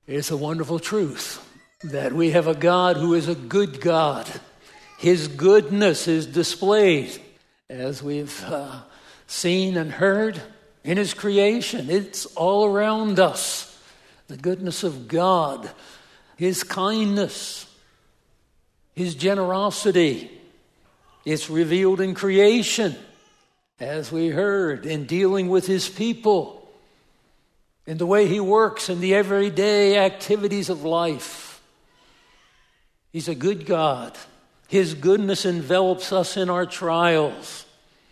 It's a wonderful truth that we have a God who is a good God. His goodness is displayed, as we've seen and heard, in His creation. It's all around us. The goodness of God, His kindness, His generosity. It's revealed in creation, as we heard, in dealing with His people, in the way He works in the everyday activities of life. He's a good God. His goodness envelops us in our trials.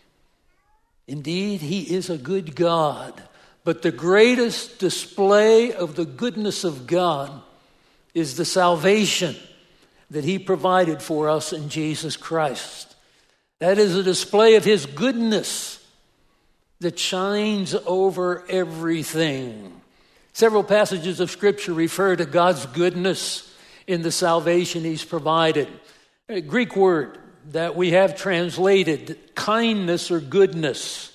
Indeed, He is a good God. But the greatest display of the goodness of God is the salvation that He provided for us in Jesus Christ. That is a display of His goodness that shines over everything. Several passages of Scripture refer to God's goodness in the salvation He's provided. A Greek word that we have translated kindness or goodness,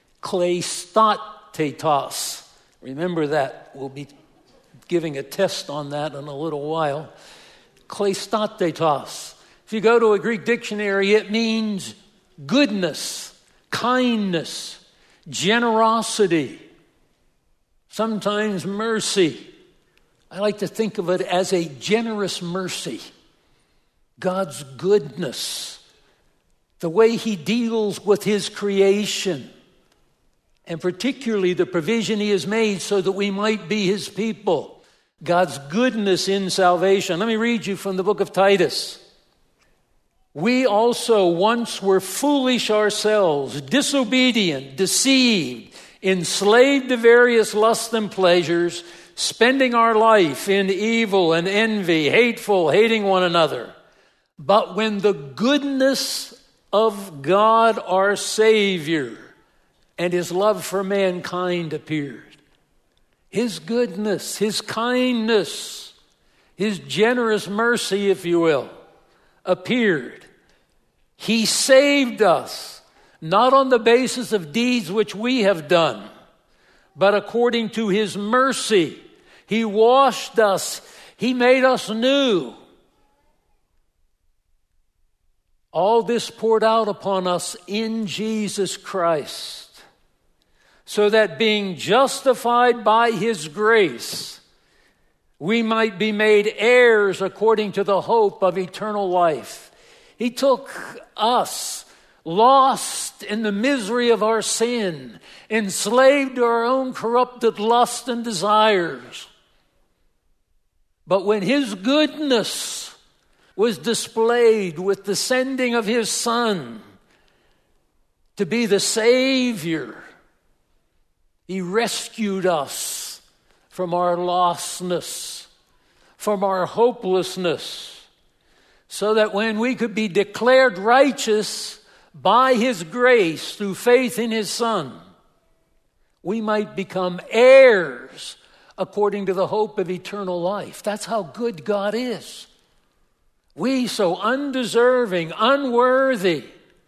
kleistautetos. Remember that. We'll be giving a test on that in a little while. Kleistautetos. If you go to a Greek dictionary, it means goodness, kindness, generosity, sometimes mercy. I like to think of it as a generous mercy. God's goodness, the way He deals with His creation, and particularly the provision He has made so that we might be His people. God's goodness in salvation. Let me read you from the book of Titus. We also once were foolish ourselves, disobedient, deceived, enslaved to various lusts and pleasures, spending our life in evil and envy, hateful, hating one another. But when the goodness of God our Savior and His love for mankind appeared, His goodness, His kindness, His generous mercy, if you will, appeared. He saved us, not on the basis of deeds which we have done, but according to His mercy. He washed us. He made us new. All this poured out upon us in Jesus Christ, so that being justified by His grace, we might be made heirs according to the hope of eternal life. He took us, lost in the misery of our sin, enslaved to our own corrupted lust and desires. But when His goodness was displayed with the sending of His Son to be the Savior, He rescued us from our lostness, from our hopelessness, so that when we could be declared righteous by His grace through faith in His Son, we might become heirs according to the hope of eternal life. That's how good God is. We so undeserving, unworthy,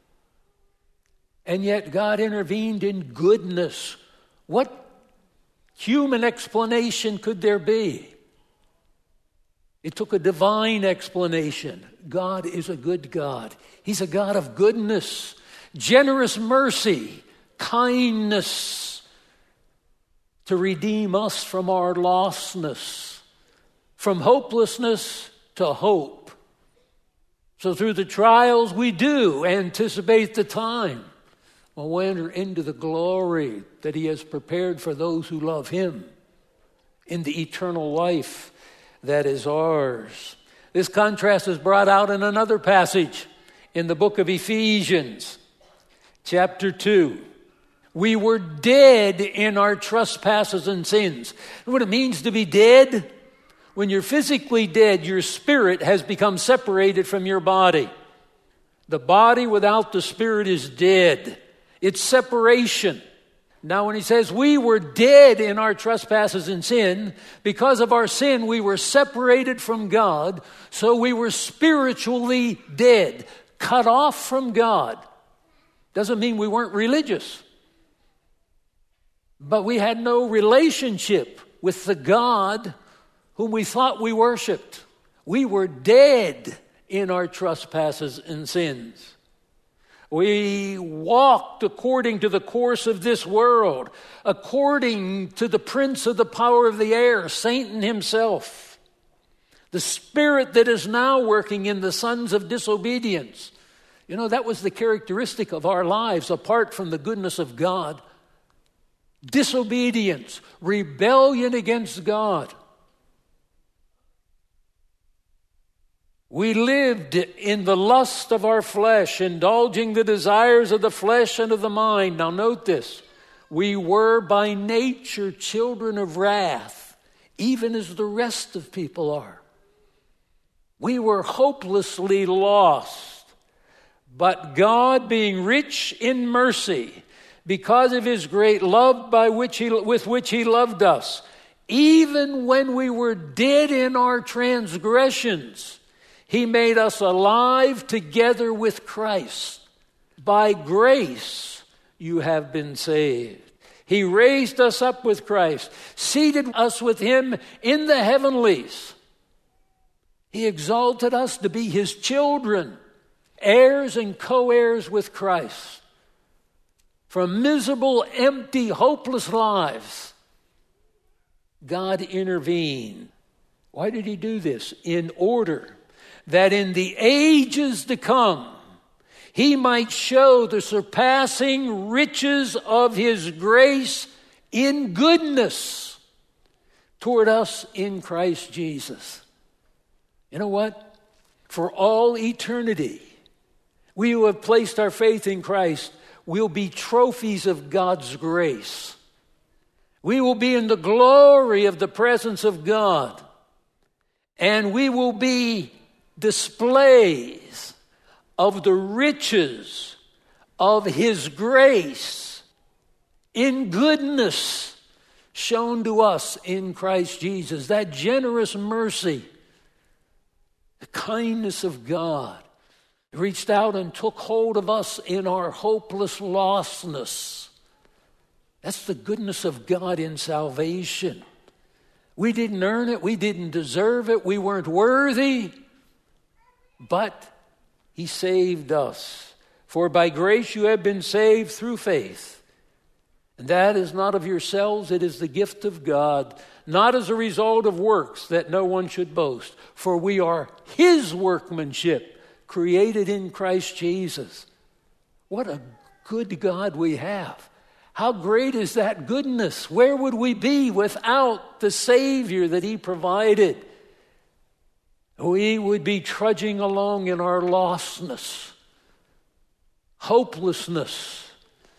and yet God intervened in goodness. What human explanation could there be? It took a divine explanation. God is a good God. He's a God of goodness, generous mercy, kindness, to redeem us from our lostness, from hopelessness to hope. So through the trials, we do anticipate the time when we enter into the glory that He has prepared for those who love Him in the eternal life that is ours. This contrast is brought out in another passage in the book of Ephesians, chapter 2. We were dead in our trespasses and sins. You know what it means to be dead? When you're physically dead, your spirit has become separated from your body. The body without the spirit is dead. It's separation. Now, when he says we were dead in our trespasses and sin, because of our sin, we were separated from God, so we were spiritually dead, cut off from God. Doesn't mean we weren't religious, but we had no relationship with the God whom we thought we worshiped. We were dead in our trespasses and sins. We walked according to the course of this world, according to the prince of the power of the air, Satan himself, the spirit that is now working in the sons of disobedience. You know, that was the characteristic of our lives apart from the goodness of God. Disobedience, rebellion against God. We lived in the lust of our flesh, indulging the desires of the flesh and of the mind. Now note this. We were by nature children of wrath, even as the rest of people are. We were hopelessly lost. But God, being rich in mercy, because of his great love with which he loved us, even when we were dead in our transgressions, he made us alive together with Christ. By grace you have been saved. He raised us up with Christ, seated us with him in the heavenlies. He exalted us to be his children, heirs and co-heirs with Christ. From miserable, empty, hopeless lives, God intervened. Why did he do this? In order that in the ages to come, he might show the surpassing riches of his grace in goodness toward us in Christ Jesus. You know what? For all eternity, we who have placed our faith in Christ will be trophies of God's grace. We will be in the glory of the presence of God. And we will be displays of the riches of his grace in goodness shown to us in Christ Jesus. That generous mercy, the kindness of God, reached out and took hold of us in our hopeless lostness. That's the goodness of God in salvation. We didn't earn it. We didn't deserve it. We weren't worthy. But he saved us. For by grace you have been saved through faith. And that is not of yourselves, it is the gift of God, not as a result of works, that no one should boast. For we are his workmanship, created in Christ Jesus. What a good God we have. How great is that goodness? Where would we be without the Savior that he provided? We would be trudging along in our lostness, hopelessness,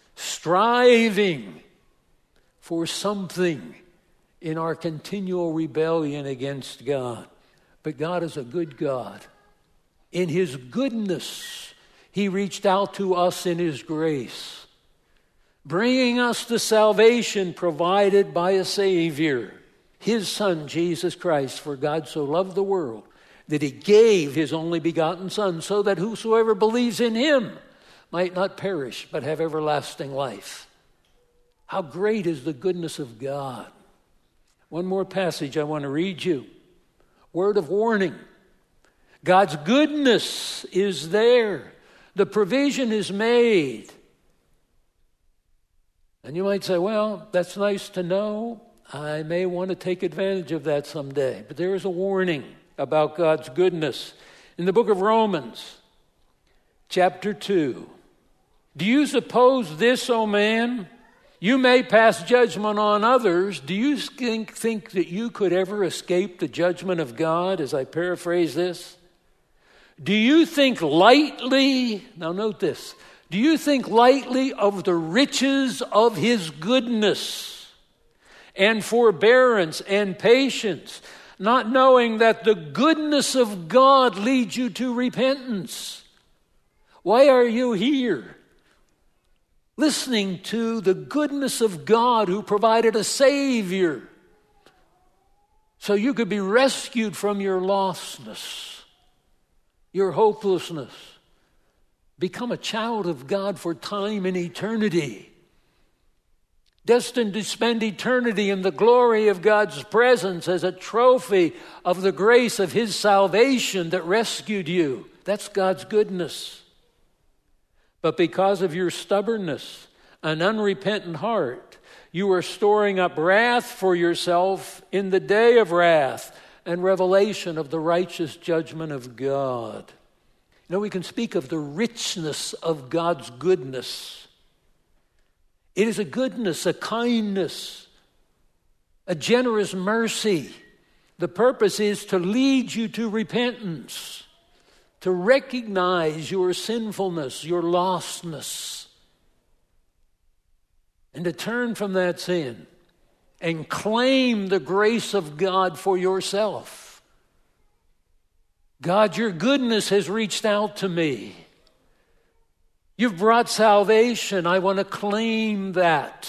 striving for something in our continual rebellion against God. But God is a good God. In his goodness, he reached out to us in his grace, bringing us the salvation provided by a Savior, his Son, Jesus Christ. For God so loved the world that he gave his only begotten Son, so that whosoever believes in him might not perish, but have everlasting life. How great is the goodness of God. One more passage I want to read you. Word of warning. God's goodness is there. The provision is made. And you might say, well, that's nice to know. I may want to take advantage of that someday. But there is a warning about God's goodness. In the book of Romans, chapter 2. Do you suppose this, O man? You may pass judgment on others. Do you think that you could ever escape the judgment of God, as I paraphrase this? Do you think lightly, now note this, do you think lightly of the riches of his goodness and forbearance and patience, not knowing that the goodness of God leads you to repentance? Why are you here? Listening to the goodness of God who provided a Savior so you could be rescued from your lostness, your hopelessness. Become a child of God for time and eternity. destined to spend eternity in the glory of God's presence as a trophy of the grace of His salvation that rescued you. That's God's goodness. But because of your stubbornness, an unrepentant heart, you are storing up wrath for yourself in the day of wrath and revelation of the righteous judgment of God. You know, we can speak of the richness of God's goodness. It is a goodness, a kindness, a generous mercy. The purpose is to lead you to repentance, to recognize your sinfulness, your lostness, and to turn from that sin and claim the grace of God for yourself. God, your goodness has reached out to me. You've brought salvation. I want to claim that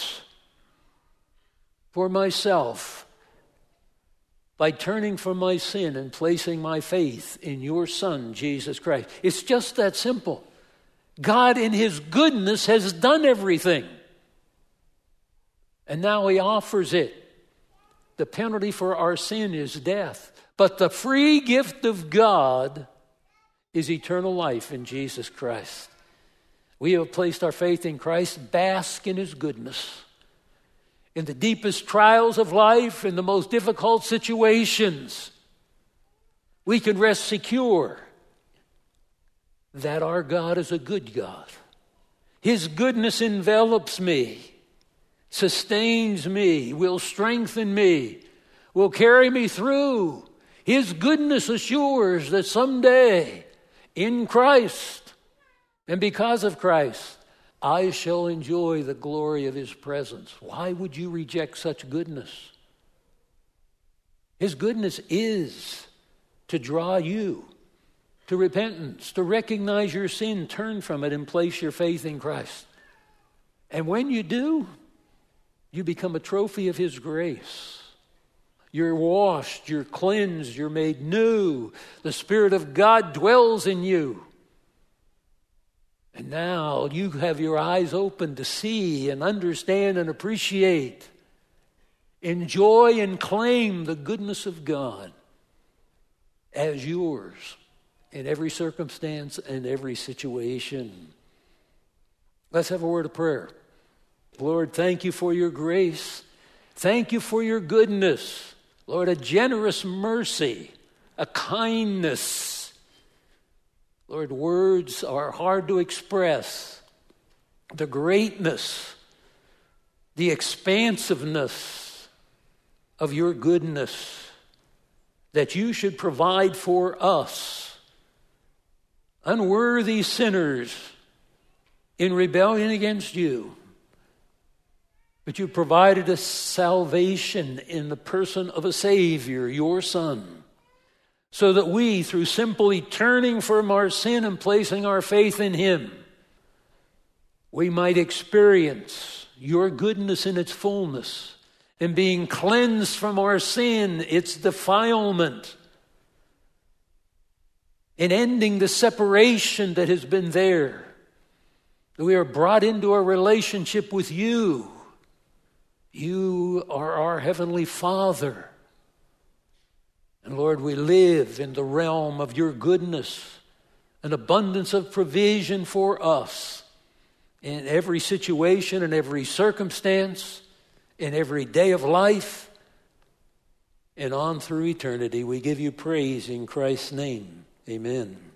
for myself by turning from my sin and placing my faith in your Son, Jesus Christ. It's just that simple. God in His goodness has done everything. And now He offers it. The penalty for our sin is death. But the free gift of God is eternal life in Jesus Christ. We have placed our faith in Christ. Bask in His goodness. In the deepest trials of life, in the most difficult situations, we can rest secure that our God is a good God. His goodness envelops me, sustains me, will strengthen me, will carry me through. His goodness assures that someday in Christ and because of Christ, I shall enjoy the glory of His presence. Why would you reject such goodness? His goodness is to draw you to repentance, to recognize your sin, turn from it, and place your faith in Christ. And when you do, you become a trophy of His grace. You're washed, you're cleansed, you're made new. The Spirit of God dwells in you. And now you have your eyes open to see and understand and appreciate, enjoy and claim the goodness of God as yours in every circumstance and every situation. Let's have a word of prayer. Lord, thank you for your grace. Thank you for your goodness. Lord, a generous mercy, a kindness. Lord, words are hard to express. The greatness, the expansiveness of your goodness, that you should provide for us, unworthy sinners in rebellion against you. But you provided us salvation in the person of a Savior, your Son, so that we, through simply turning from our sin and placing our faith in Him, we might experience your goodness in its fullness, and being cleansed from our sin, its defilement, and ending the separation that has been there. We are brought into a relationship with you. You are our Heavenly Father. And Lord, we live in the realm of your goodness, an abundance of provision for us in every situation, in every circumstance, in every day of life, and on through eternity. We give you praise in Christ's name. Amen.